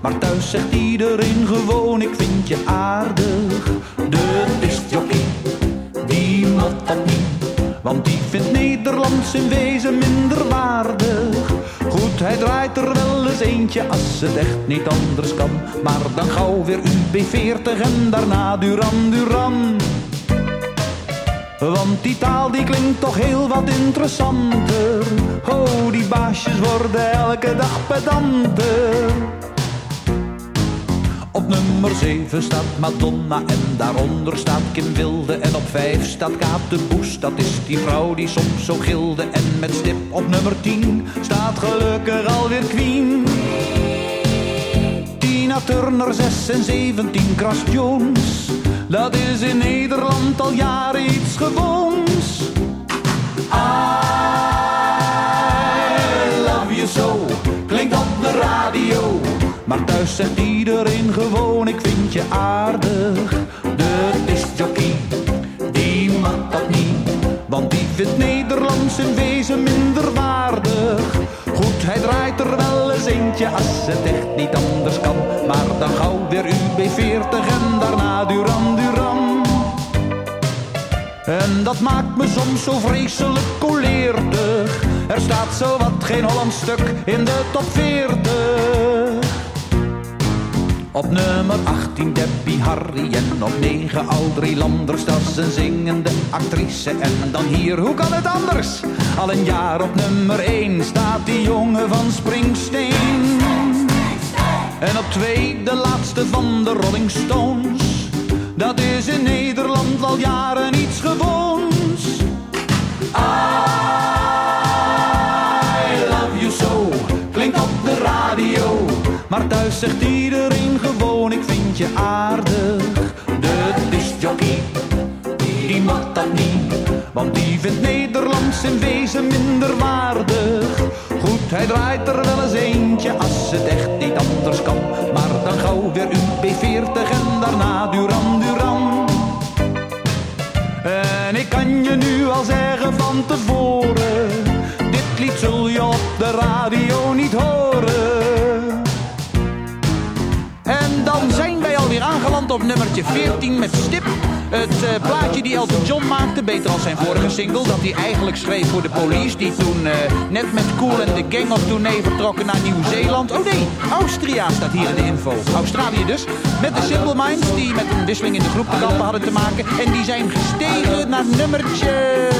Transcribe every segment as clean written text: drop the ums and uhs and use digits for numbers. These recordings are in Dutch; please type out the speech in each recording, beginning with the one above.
Maar thuis zegt iedereen gewoon, ik vind je aardig. De discjockey, die mag dat niet, want die vindt Nederlands in wezen minder waardig. Goed, hij draait er wel eens eentje als het echt niet anders kan. Maar dan gauw weer UB40 en daarna Duran Duran. Want die taal die klinkt toch heel wat interessanter. Oh, die baasjes worden elke dag pedanter. Op nummer 7 staat Madonna en daaronder staat Kim Wilde. En op 5 staat Kaat de Boes, dat is die vrouw die soms zo gilde. En met stip op nummer 10 staat gelukkig alweer Queen. Tina Turner 6 en 17 Cras Jones, dat is in Nederland al jaren iets gewoons. I love you so, klinkt op de radio. Maar thuis zegt iedereen gewoon, ik vind je aardig. De discjockey, die mag dat niet, want die vindt Nederlands in wezen minder waardig. Goed, hij draait er wel eens eentje als het echt niet anders kan. Maar dan gauw weer UB40 en daarna Duran Duran. En dat maakt me soms zo vreselijk koleertig. Er staat zowat geen Hollands stuk in de top 40. Op nummer 18 Debbie Harry en op 9 Audrey Landers, dat is een zingende actrice. En dan hier, hoe kan het anders? Al een jaar op nummer 1 staat die jongen van Springsteen. En op 2 de laatste van de Rolling Stones, dat is in Nederland al jaren iets gewoons. I love you so, klinkt op de radio. Maar thuis zegt iedereen gewoon, ik vind je aardig. De discjockey, die mag dat niet, want die vindt Nederlands in wezen minder waardig. Goed, hij draait er wel eens eentje als het echt niet anders kan. Maar dan gauw weer UB40 en daarna Duran Duran. En ik kan je nu al zeggen van tevoren, dit lied zul je op de radio niet horen. En dan zijn wij alweer aangeland op nummertje 14 met Stip. Het plaatje die Elton John maakte, beter als zijn vorige single, dat hij eigenlijk schreef voor de Police, die toen net met Kool en de Gang op tournee vertrokken naar Nieuw-Zeeland. Oh nee, Austria staat hier in de info. Australië dus. Met de Simple Minds, die met een wisseling in de groep te kampen hadden te maken. En die zijn gestegen naar nummertje...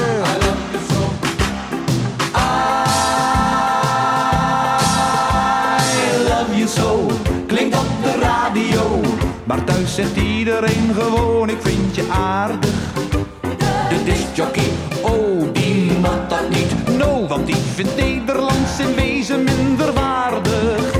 I love you so, klinkt op de radio. Maar thuis zegt iedereen gewoon, ik vind je aardig. De discjockey, oh die mag dat niet. No, want die vindt Nederlands in wezen minder waardig.